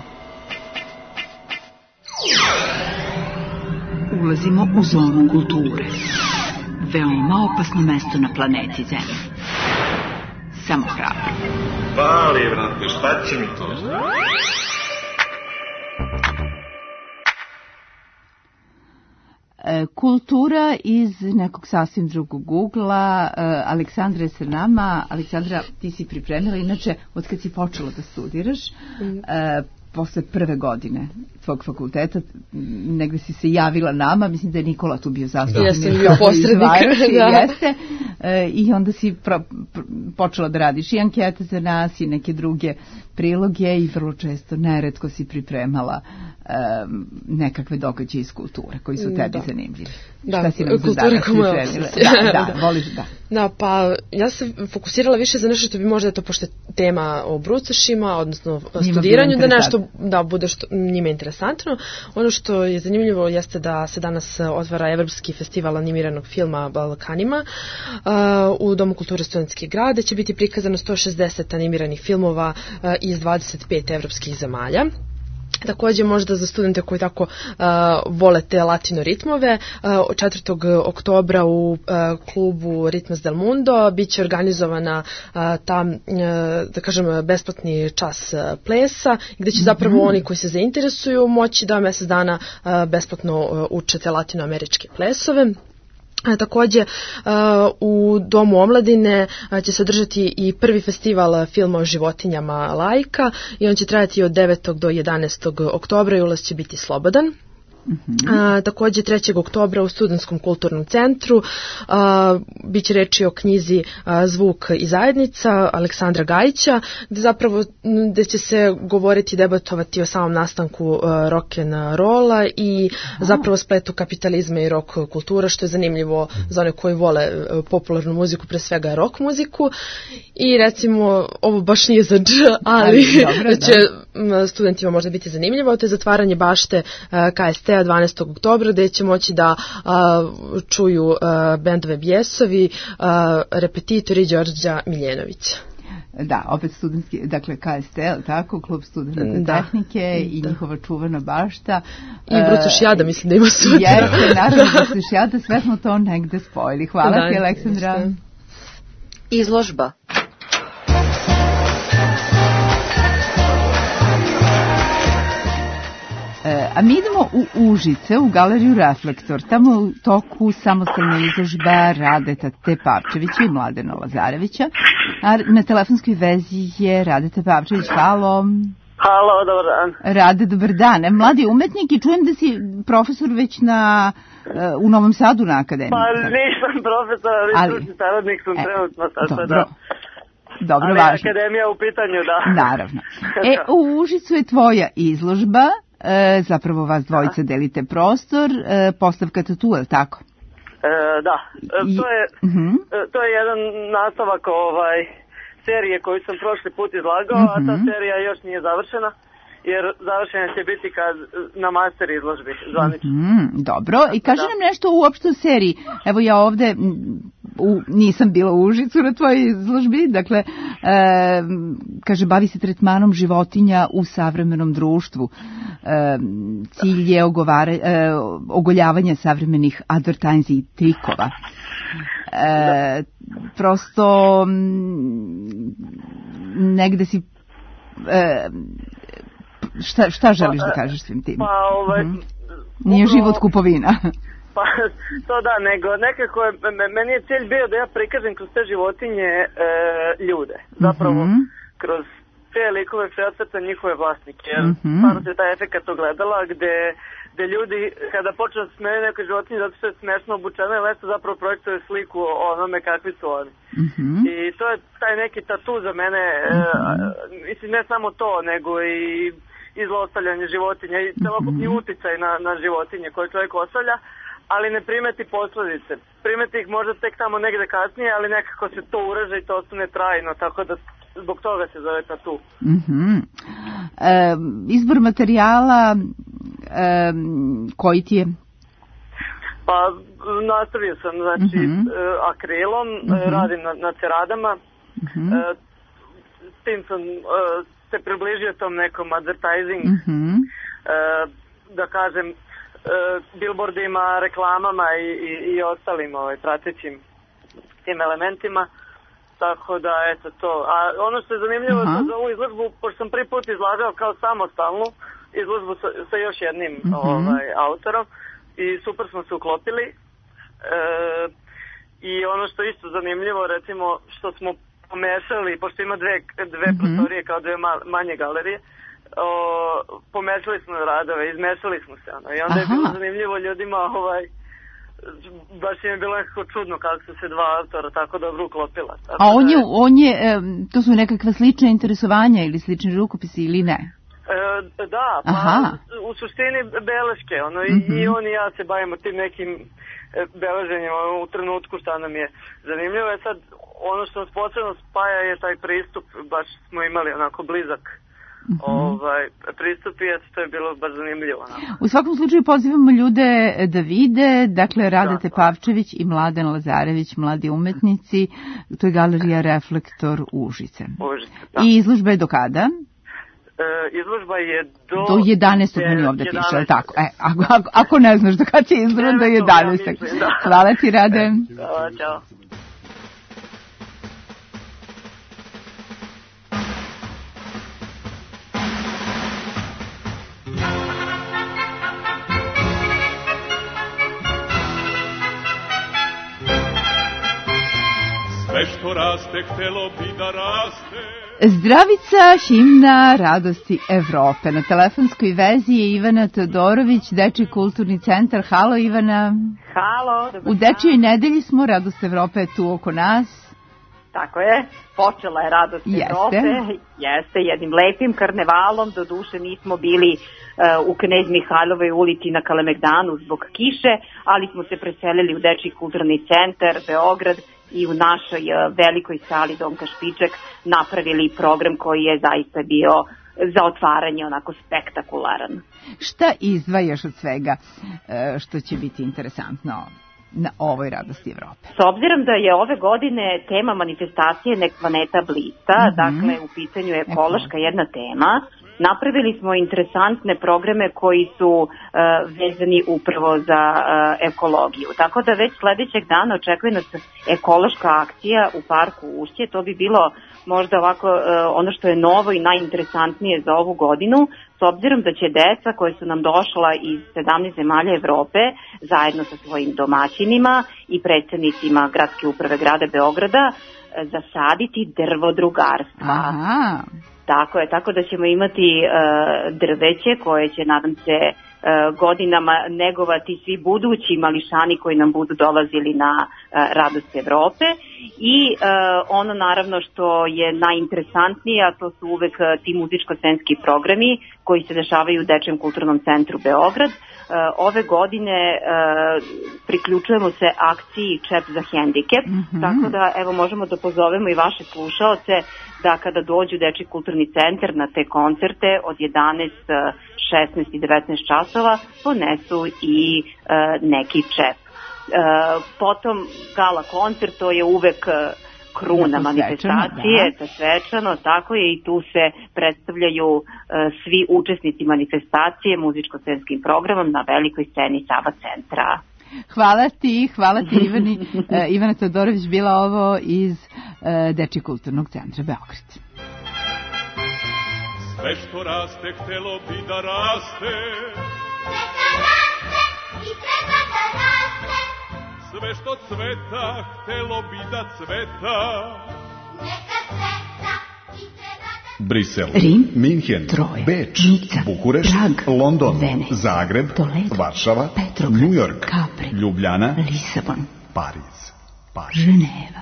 Ulazimo u zonu kulture. Veoma opasno mesto na planeti Zemlji. Samo hrabro. Bali, brate, šta će mi to? Kultura iz nekog sasvim drugog ugla. Aleksandra je sa nama. Aleksandra, ti si pripremila, inače, od kad si počela da studiraš, mm. posle prve godine tvog fakulteta, negde si se javila nama, mislim da je Nikola tu bio zastupnik. Jesam bio posrednik. Da. Jeste. E, I onda si pro, pro, počela da radiš i ankete za nas i neke druge priloge i vrlo često, neretko si pripremala um, nekakve događaje iz kulture koji su tebi da. zanimljivi. Da, šta si nam za danas pripremila? Da, da, da, voliš da. Da, pa ja sam fokusirala više za nešto što bi možda, to pošto je tema o brucošima, odnosno studiranju, da nešto da bude što njima interesantno. Ono što je zanimljivo jeste da se danas otvara Evropski festival animiranog filma Balkanima uh, u Domu kulture Studentski grad, gde će biti prikazano sto šezdeset animiranih filmova uh, iz dvadeset pet evropskih zemalja. Takođe možda za studente koji tako uh, vole te latino ritmove, uh, četvrtog oktobra u uh, klubu Ritmos del Mundo biće organizovana uh, ta, uh, da kažem, besplatni čas uh, plesa, gde će zapravo mm-hmm. oni koji se zainteresuju moći da mesec dana uh, besplatno uh, uče te latinoameričke plesove. Takođe, u Domu omladine će se održati i prvi festival filma o životinjama Lajka i on će trajati od devetog do jedanaestog oktobra i ulaz će biti slobodan. Mm-hmm. A, takođe trećeg oktobra u Studentskom kulturnom centru a, biće reči o knjizi a, Zvuk i zajednica Aleksandra Gajića, gde zapravo gde će se govoriti i debatovati o samom nastanku a, rock'n'rolla i Aha. zapravo spletu kapitalizma i rock kultura, što je zanimljivo za one koji vole a, popularnu muziku, pre svega rock muziku. I recimo, ovo baš nije za dž, ali dobro, će da. studentima možda biti zanimljivo, to je zatvaranje bašte a, ka es te dvanaestog oktobra, gde će moći da a, čuju a, bendove Bijesovi, a, repetitori Đorđa Miljenovića. Da, opet studentski, dakle ka es te, tako, klub studenta tehnike i da. njihova čuvana bašta. I Brucošijada, mislim da ima sutra. Jeste, naravno, Brucošijada, sve smo to negde spojili. Hvala da, ti, Aleksandra. Jeste. Izložba. A mi idemo u Užice, u galeriju Reflektor. Tamo je u toku samostalna izložba Radeta Tepavčevića i Mladena Lazarevića. A na telefonskoj vezi je Radeta Tepavčević. Halo. Halo, dobar dan. Rade, dobar dan. Mladi umetnik i čujem da si profesor već na, u Novom Sadu na akademiji. Pa nisam profesor, ali stručni saradnik sam e, trenutno. Dobro. Da. Dobro, ali važno. Akademija u pitanju, da. Naravno. E, u Užicu je tvoja izložba. E, zapravo vas dvojica delite prostor, e, postavka tatu, je li tako? E, da, e, to je, uh-huh. e, to je jedan nastavak ovaj, serije koju sam prošli put izlagao, uh-huh. a ta serija još nije završena, jer završena će biti kad, na master izložbi zvanično. Uh-huh. Dobro, i kaži da. nam nešto uopšte o seriji. Evo ja ovde u, nisam bila u Užicu na tvojoj izložbi, dakle, e, kaže, bavi se tretmanom životinja u savremenom društvu. E, cilj je ogovara, e, ogoljavanje savremenih advertajzi i trikova. E, prosto m, negde si e, šta, šta želiš da kažeš svim tim? Pa ovaj... Mm. Nije život kupovina. Pa to da, nego nekako je, meni je cilj bio da ja prikažem kroz te životinje e, ljude. Zapravo mm-hmm. kroz te likove preocrta njihove vlasnike. Jer mm-hmm. stvarno se taj efekt ogledala gde, gde ljudi kada počne da smeju neke životinje zato što je smešno obučena i leto zapravo projektuje sliku o onome kakvi su oni. Mm-hmm. I to je taj neki tatu za mene, mm-hmm. e, mislim ne samo to, nego i izlostavljanje životinja i celokupni mm-hmm. uticaj na, na životinje koje čovjek ostavlja, ali ne primeti posledice. Primeti ih možda tek tamo negde kasnije, ali nekako se to uraže i to ostane trajno, tako da zbog toga se zove tatu. Mm-hmm. E, izbor materijala e, koji ti je? Pa nastavio sam, znači, mm-hmm. akrilom, mm-hmm. radim na, na ceradama, mm-hmm. e, s tim sam e, se približio tom nekom advertising, Mhm. e, da kažem, e, billboardima, reklamama i, i, i ostalim ovaj, pratećim tim elementima. Tako da, eto to. A ono što je zanimljivo Aha. za ovu izložbu, pošto sam prvi put izlagao kao samostalnu izložbu sa, sa još jednim Mhm. ovaj, autorom i super smo se uklopili. E, I ono što je isto zanimljivo, recimo, što smo pomešali, pošto ima dve, dve Mhm. prostorije kao dve ma, manje galerije, o, pomešali smo radove, izmešali smo se. Ono. I onda je Aha. bilo zanimljivo ljudima, ovaj, baš im je bilo nekako čudno kako su se dva autora tako dobro uklopila. Tako A on da je, on je, em, to su nekakva slična interesovanja ili slični rukopisi ili ne? E, da, pa Aha. u suštini beleške, ono, i, Mhm. i on i ja se bavimo tim nekim e, beleženjima u trenutku šta nam je zanimljivo. Je sad, ono što nas posebno spaja je taj pristup, baš smo imali onako blizak ovaj, pristup i eto, to je bilo baš zanimljivo. Onako. U svakom slučaju pozivamo ljude da vide, dakle Radeta Pavčević i Mladen Lazarević, mladi umetnici, to je galerija Reflektor Užice. Užice, da. I izložba je do kada? E, izložba je do... Do jedanaestog meni ovde piše, ali tako? E, ako, ako, ako ne znaš do kada će izložba, do jedanaestog. Ja mislim, da. Hvala ti, Rade. Hvala, čao. Sve što raste, htelo bi da raste. Zdravica, himna radosti Evrope. Na telefonskoj vezi je Ivana Todorović, Dečiji kulturni centar. Halo Ivana. Halo, dobar U Dečijoj nedelji smo, radost Evrope je tu oko nas. Tako je, počela je radost Jeste. Evrope, jeste, jednim lepim karnevalom, do duše nismo bili uh, u Knez Mihajlovoj ulici na Kalemegdanu zbog kiše, ali smo se preselili u Dečiji kulturni centar, Beograd, i u našoj uh, velikoj sali Domka Špiček napravili program koji je zaista bio za otvaranje onako spektakularan. Šta izdvajaš od svega e, što će biti interesantno na ovoj radosti Evrope? S obzirom da je ove godine tema manifestacije Nek planeta blista, Mhm. dakle u pitanju je ekološka jedna tema, napravili smo interesantne programe koji su uh, vezani upravo za uh, ekologiju. Tako da već sledećeg dana očekuje nas ekološka akcija u parku Ušće. To bi bilo možda ovako uh, ono što je novo i najinteresantnije za ovu godinu, s obzirom da će deca koje su nam došla iz sedamnaest zemalja Evrope zajedno sa svojim domaćinima i predstavnicima gradske uprave grada Beograda uh, zasaditi drvo drugarstva. Aha. Tako je, tako da ćemo imati uh, drveće koje će, nadam se, uh, godinama negovati svi budući mališani koji nam budu dolazili na uh, radost Evrope. I uh, ono naravno što je najinteresantnije, a to su uvek uh, ti muzičko-scenski programi koji se dešavaju u Dečijem kulturnom centru Beograd. Uh, ove godine uh, priključujemo se akciji Čep za hendikep, Mhm. tako da evo možemo da pozovemo i vaše slušaoce da kada dođu u Dečiji kulturni centar na te koncerte od jedanaest, šesnaest i devetnaest časova ponesu i uh, neki čep. Uh, potom gala koncert, to je uvek uh, kruna Jako manifestacije, svečano, to svečano, tako je, i tu se predstavljaju uh, svi učesnici manifestacije muzičko-scenskim programom na velikoj sceni Sava centra. Hvala ti, hvala ti Ivani. E, Ivana Todorović bila ovo iz e, Dečijeg kulturnog centra Beograd. Sve što raste, htelo bi da raste. Sve što cveta, htelo bi da cveta. Brisel, Rim, Minhen, Troje, Beč, Nica, Bukurešt, Prag, London, Venecija, Zagreb, Toledo, Varšava, Petrograd, New York, Capri, Ljubljana, Lisabon, Pariz. Ženeva.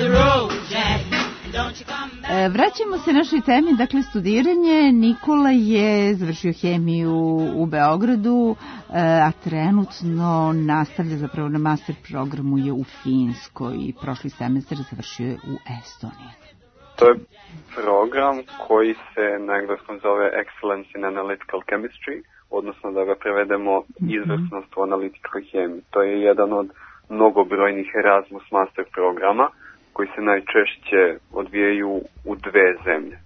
E, vraćamo se našoj temi, dakle studiranje. Nikola je završio hemiju u Beogradu, e, a trenutno nastavlja zapravo na master programu je u Finskoj i prošli semestar završio je u Estoniji. To je program koji se na engleskom zove Excellence in Analytical Chemistry, odnosno da ga prevedemo izvrsnost u analitičkoj hemiji. To je jedan od mnogobrojnih Erasmus master programa koji se najčešće odvijaju u dve zemlje.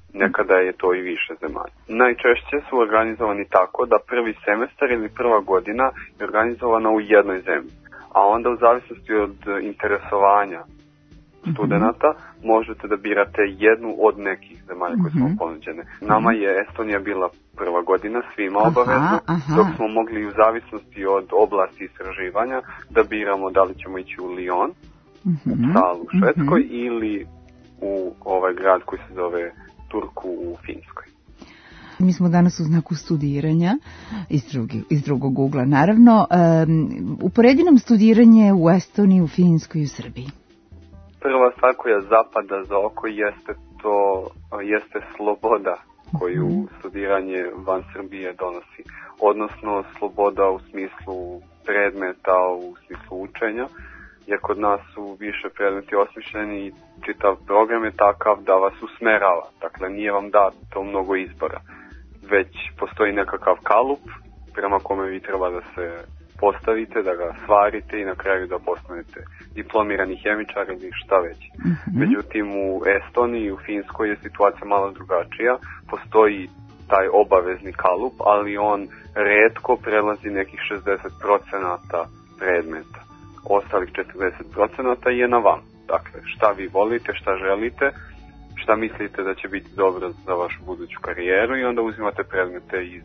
nekada je to i više zemalja. Najčešće su organizovani tako da prvi semestar ili prva godina je organizovana u jednoj zemlji, a onda u zavisnosti od interesovanja studenata možete da birate jednu od nekih zemalja koje su vam ponuđene. Nama je Estonija bila prva godina, svima obavezno, dok smo mogli u zavisnosti od oblasti istraživanja da biramo da li ćemo ići u Lyon, u Uppsalu u Švedskoj, ili u ovaj grad koji se zove Turku u Finskoj. Mi smo danas u znaku studiranja iz, drugi, iz drugog ugla. Naravno, um, uporedi nam studiranje u Estoniji, u Finskoj i u Srbiji. Prva stvar koja zapada za oko jeste to, jeste sloboda koju studiranje van Srbije donosi. Odnosno sloboda u smislu predmeta, u smislu učenja, jer kod nas su više predmeti osmišljeni i čitav program je takav da vas usmerava. Dakle, nije vam dato mnogo izbora, već postoji nekakav kalup prema kome vi treba da se postavite, da ga stvarite i na kraju da postanete diplomirani hemičar ili šta već. Mm-hmm. Međutim, u Estoniji i u Finskoj je situacija malo drugačija. Postoji taj obavezni kalup, ali on retko prelazi nekih šezdeset procenata predmeta. Ostalih četrdeset procenata je na vam. Dakle, šta vi volite, šta želite, šta mislite da će biti dobro za vašu buduću karijeru i onda uzimate predmete iz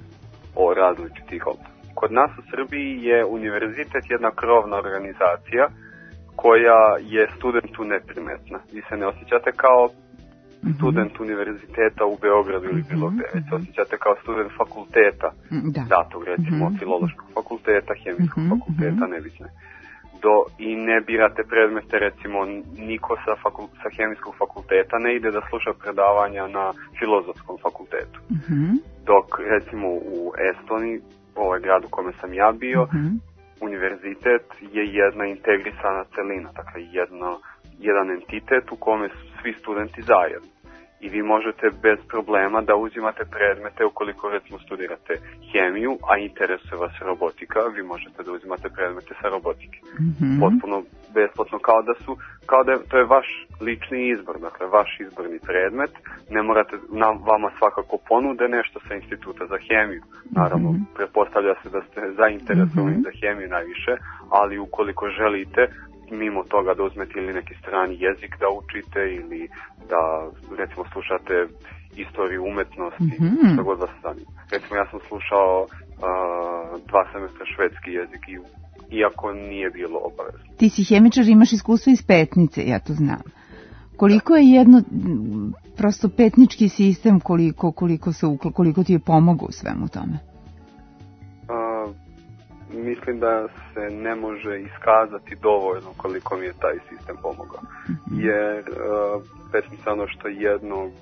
o različitih oblasti. Kod nas u Srbiji je univerzitet jedna krovna organizacija koja je studentu neprimetna. Vi se ne osjećate kao student univerziteta u Beogradu ili bilo gde, već se osjećate kao student fakulteta, da. datog recimo mm-hmm. filološkog fakulteta, hemijskog mm-hmm. fakulteta, nebitne. Do, I ne birate predmete, recimo niko sa, fakul, sa hemijskog fakulteta ne ide da sluša predavanja na filozofskom fakultetu. Mm-hmm. Dok recimo u Estoniji, ovaj grad u kome sam ja bio, mm-hmm. univerzitet je jedna integrisana celina, dakle jedno, jedan entitet u kome su svi studenti zajedno. I vi možete bez problema da uzimate predmete ukoliko recimo studirate hemiju, a interesuje vas robotika, vi možete da uzimate predmete sa robotike. Mm-hmm. Potpuno besplatno, kao da su, kao da je, to je vaš lični izbor, dakle vaš izborni predmet, ne morate, nam, vama svakako ponude nešto sa instituta za hemiju. Naravno, mm-hmm. pretpostavlja se da ste zainteresovani mm-hmm. za hemiju najviše, ali ukoliko želite mimo toga da uzmete ili neki strani jezik da učite ili da recimo slušate istoriju umetnosti, mm-hmm. što god vas zanima. Recimo ja sam slušao uh, dva semestra švedski jezik i iako nije bilo obavezno. Ti si hemičar, imaš iskustvo iz Petnice, ja to znam. Koliko je jedno prosto petnički sistem, koliko, koliko, se, koliko ti je pomogao u svemu tome? Uh, mislim da se ne može iskazati dovoljno koliko mi je taj sistem pomogao. Mm-hmm. Jer uh, Petnica ono što jednog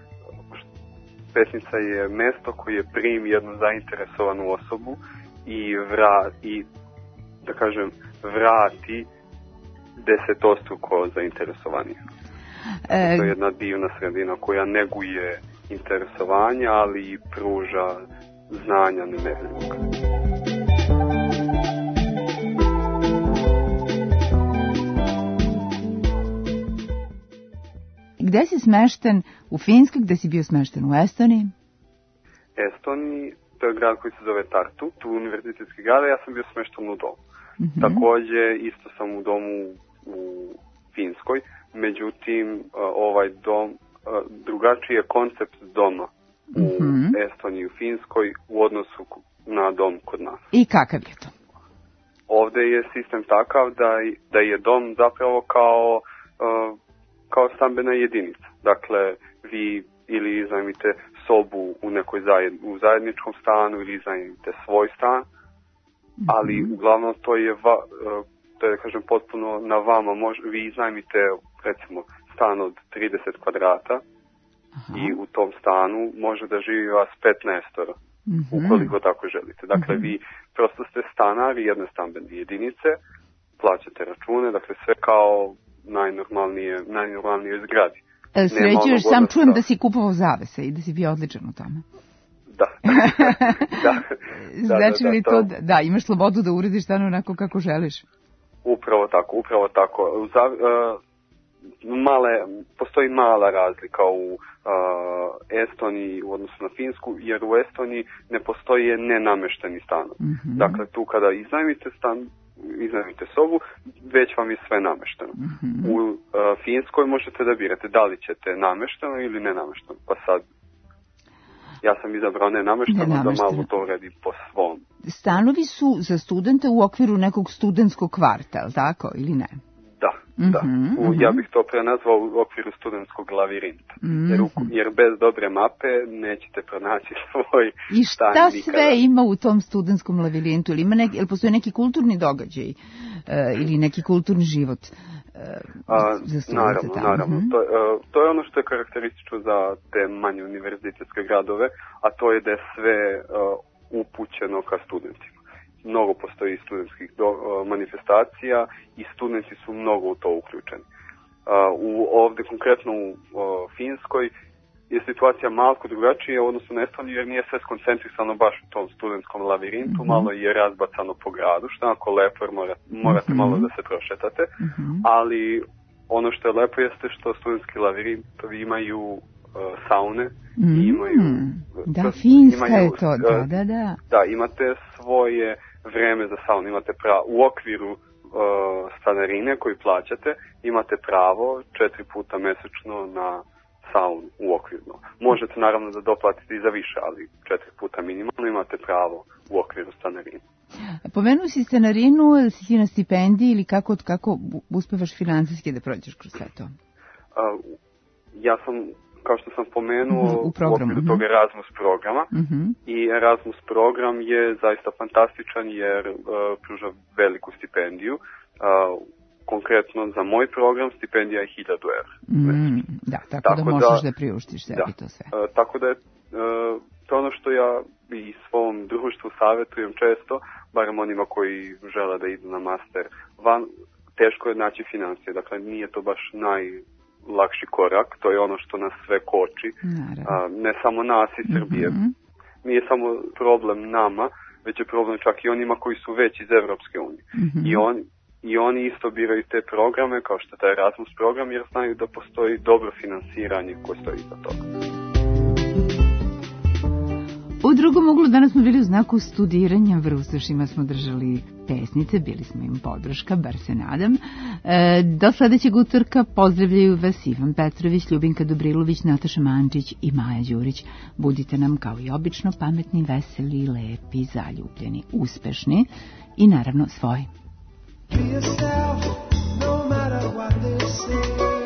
Petnica je mesto koje primi jednu zainteresovanu osobu i vrati, da kažem, vrati desetostruko zainteresovanih. E... To je jedna divna sredina koja neguje interesovanje, ali i pruža znanja nemerljivog. Gde si smešten u Finskoj, gde si bio smešten u Estoniji? Estoniji, to je grad koji se zove Tartu, tu univerzitetski grad, ja sam bio smešten u domu. Mm-hmm. Takođe, isto sam u domu u Finskoj, međutim, ovaj dom, drugačiji je koncept doma u mm-hmm. Estoniji i u Finskoj u odnosu na dom kod nas. I kakav je to? Ovde je sistem takav da, da je dom zapravo kao... Uh, kao stambena jedinica. Dakle, vi ili iznajmite sobu u nekoj zajed, u zajedničkom stanu ili iznajmite svoj stan, mm-hmm. ali uglavnom to je, va, to je, kažem, potpuno na vama. Mož, vi iznajmite, recimo, stan od trideset kvadrata. Aha. I u tom stanu može da živi vas petnaestoro, mm-hmm. ukoliko tako želite. Dakle, mm-hmm. vi prosto ste stanari jedne stambene jedinice, plaćate račune, dakle, sve kao najnormalnije, najnormalnije zgradi. E, sređuješ, sam čujem da si kupovao zavese i da si bio odličan u tome. Da. da. Znači da, li da, to, da, da, imaš slobodu da urediš stan onako kako želiš? Upravo tako, upravo tako. Za, uh, male, postoji mala razlika u uh, Estoniji u odnosu na Finsku, jer u Estoniji ne postoje nenamešteni stanovi. Mm-hmm. Dakle, tu kada iznajmite stan, iznajmite sobu, već vam je sve namešteno. Mm-hmm. U uh, Finskoj možete da birate da li ćete namešteno ili nenamešteno. Pa sad, ja sam izabrao nenamešteno da malo to uredi po svom. Stanovi su za studente u okviru nekog studentskog kvarta, ali tako, ili ne? Da, da. Mm-hmm, u, ja bih to prenazvao u okviru studentskog lavirinta. Mm-hmm. Jer, u, jer bez dobre mape nećete pronaći svoj I šta stan sve nikada. ima u tom studentskom lavirintu? Ili ima neki, ili postoje neki kulturni događaj uh, ili neki kulturni život uh, A, za studente naravno, tamo? naravno. Mm-hmm. To, uh, to je ono što je karakteristično za te manje univerzitetske gradove, a to je da je sve uh, upućeno ka studentima. Mnogo postoji studentskih do, uh, manifestacija i studenti su mnogo u to uključeni. Uh, u, ovde konkretno u uh, Finskoj je situacija malo drugačija u odnosu na Estoniju, jer nije sve skoncentrisano baš u tom studentskom lavirintu, mm-hmm. malo je razbacano po gradu, što je onako lepo, jer mora, morate mm-hmm. malo da se prošetate, mm-hmm. ali ono što je lepo jeste što studentski lavirintovi imaju uh, saune, mm-hmm. i imaju... Da, Finska imaju, je to, da, da, da. Da, imate svoje vreme za saunu, imate pravo, u okviru uh, stanarine koju plaćate, imate pravo četiri puta mesečno na saunu u okvirno. Možete naravno da doplatite i za više, ali četiri puta minimalno imate pravo u okviru stanarine. Pomenuo si stanarinu, si ti na stipendiji ili kako, kako uspevaš financijski da prođeš kroz sve to? Uh, ja sam, kao što sam pomenuo, uh-huh, u, u okviru tog Erasmus programa, uh-huh. i Erasmus program je zaista fantastičan jer uh, pruža veliku stipendiju. Uh, konkretno za moj program stipendija je hiljadu evra. Mm, da, tako, tako da možeš da, da priuštiš sebi da, to sve. Uh, tako da je uh, to ono što ja i svom društvu savjetujem često, barem onima koji žele da idu na master van, teško je naći financije, dakle nije to baš najlakši korak, to je ono što nas sve koči, uh, ne samo nas i Srbije, mm-hmm. nije samo problem nama, već je problem čak i onima koji su već iz Evropske unije. Mm-hmm. I oni I oni isto biraju te programe, kao što je taj Erasmus program, jer znaju da postoji dobro finansiranje koje stoji iza toga. U drugom uglu danas smo bili u znaku studiranja, Brucošima smo držali pesnice, bili smo im podrška, bar se nadam. E, do sledećeg utorka pozdravljaju vas Ivan Petrović, Ljubinka Dobrilović, Nataša Mančić i Maja Đurić. Budite nam kao i obično pametni, veseli, lepi, zaljubljeni, uspešni i naravno svoji. Be yourself, no matter what they say.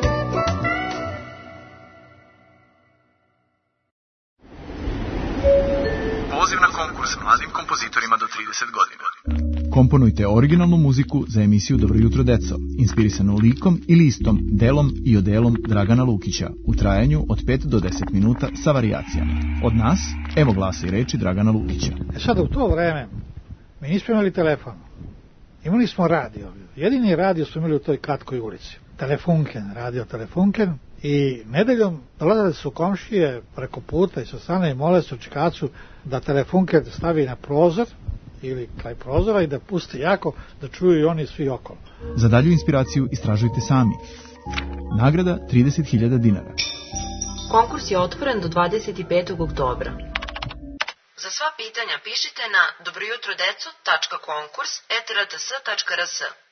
Poziv na konkurs mladim kompozitorima do trideset godina. Komponujte originalnu muziku za emisiju Dobro jutro deco, inspirisanu likom i listom, delom i odelom Dragana Lukića, u trajanju od pet do deset minuta sa varijacijama. Od nas, evo glasa i reči Dragana Lukića. E sad, u to vreme, mi nismo imali telefon. Imali smo radio. Jedini radio smo imali u toj kratkoj ulici. Telefunken, radio Telefunken. I nedeljom dolazili su komšije preko puta i sa strane i mole su čekacu da Telefunken stavi na prozor ili kraj prozora i da pusti jako da čuju i oni svi okolo. Za dalju inspiraciju istražujte sami. Nagrada trideset hiljada dinara. Konkurs je otvoren do dvadeset petog oktobra. Za sva pitanja pišite na dobrojutrodeco tačka konkurs et r t s tačka r s.